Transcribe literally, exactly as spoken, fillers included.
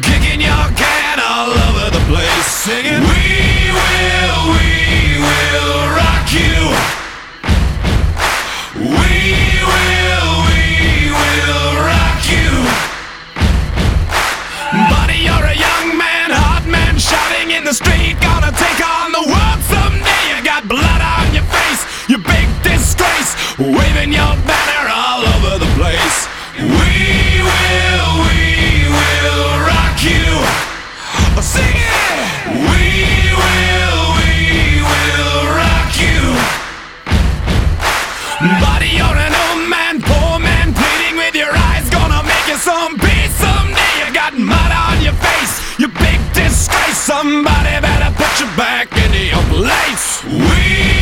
kicking your can all over the place, singing, we will, we will rock you. We will, we will rock you. Buddy, you're a young man, hot man, shouting in the street, gonna take on the world someday. You got blood on your face, you big disgrace, waving your banner all over the place. We will, we will rock you. Sing it! We will, we will rock you. Buddy, you're an old man, poor man, pleading with your eyes, gonna make you some peace someday. You got mud on your face, you big disgrace. Somebody better put you back into your place. We